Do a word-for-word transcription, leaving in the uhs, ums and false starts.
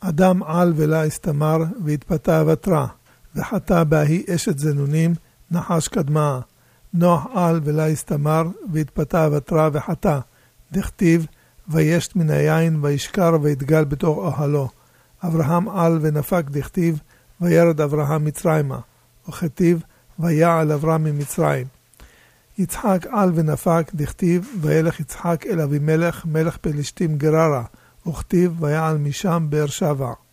אדם על ולה הסתמר והתפתה ותרה, וחטא בהי אשת זנונים, נחש קדמה. נוח על ולה הסתמר והתפתה ותרה וחטא, דכתיב, וישת מן היין וישכר ויתגל בתוך אוהלו. אברהם על ונפק דכתיב, וירד אברהם מצרימה, וכתיב, ויעל אברהם ממצרים. יצחק על ונפק דכתיב, וילך יצחק אל אבימלך מלך פלשתים גררה, וכתיב, ויעל משם באר שבע.